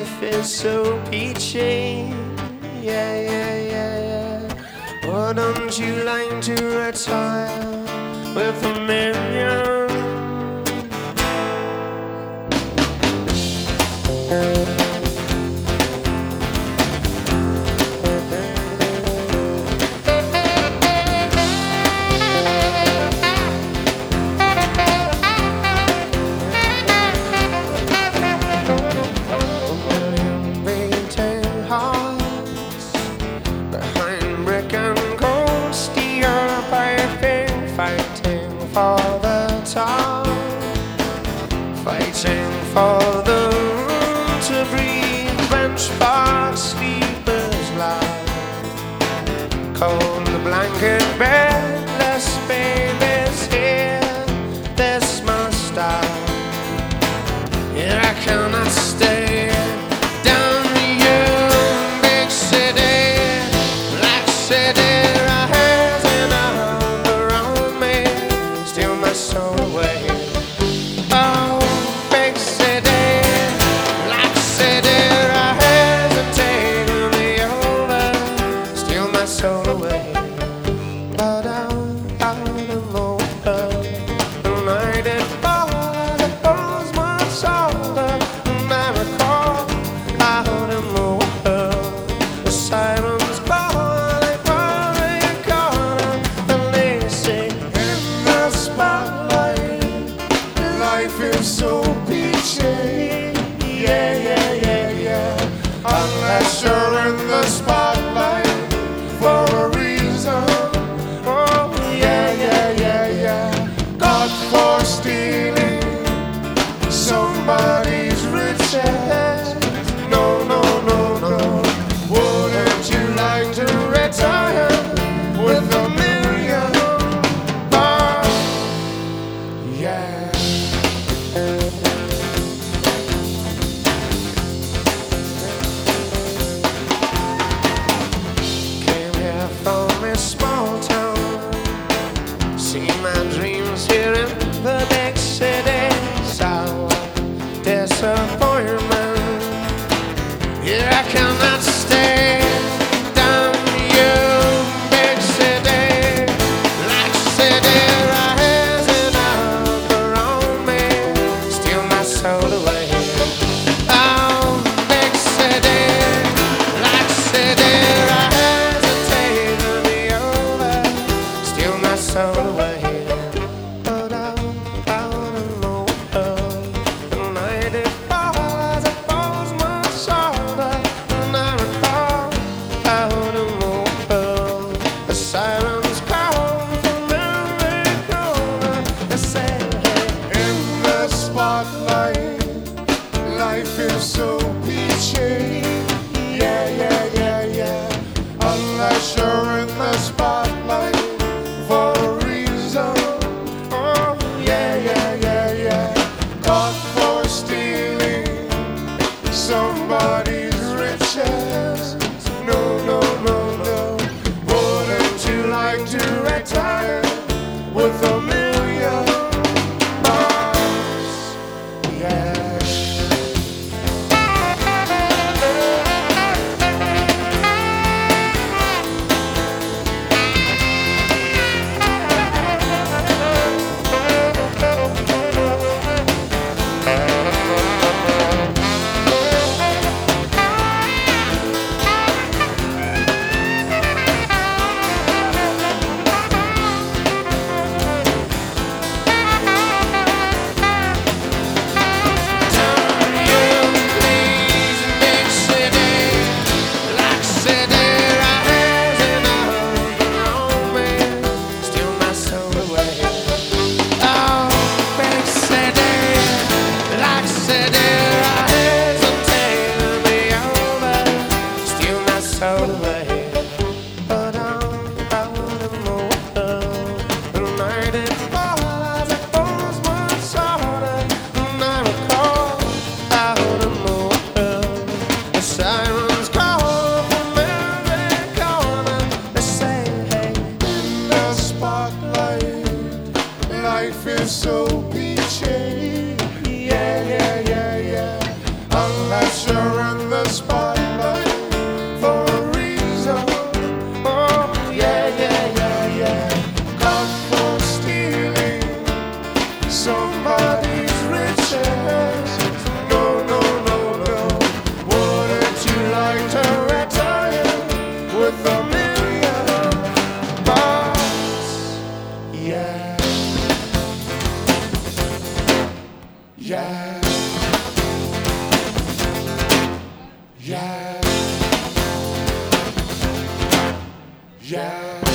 life is so peachy. Yeah, yeah, yeah, yeah. Wouldn't you like to retire with a million? Fighting for the top, fighting for the room to breathe. Benchmark sleepers lie, cold blanket bedless babies here. This must stop. Yeah, I cannot stay down here, big city, black city. Soul away. Oh, big city, black city, I hesitate to be over, steal my soul away. But out in the world, the night it falls, it holds my shoulder, and I recall out in the world, the sirens call, they call me a corner, and they say in the spotlight, life is so peachy. Yeah, yeah, yeah, yeah. Unless you're in the spotlight for a reason. Oh, yeah, yeah, yeah, yeah. God for stealing somebody's riches. No, no, no, no. Wouldn't you like to retire with a million? Yeah. Came here from a small town, see my dreams here in the big city. Sour disappointment. Here I cannot stay down you, big city, black city. Rising up around me, steal my soul away. Oh, big city, black city. I hesitate to be over, steal my soul away. But out in the world, the night it falls, it falls my shoulder, and I recall out in the world, the sirens call from every corner. They say, hey, in the spotlight, life is so peachy. Yeah, yeah, yeah, yeah. Unless you're in the spotlight for a reason. Oh, yeah, yeah, yeah, yeah. Caught for stealing somebody's riches. No, no, no, no. Wouldn't you like to retire with a million bucks? Yeah. Jack.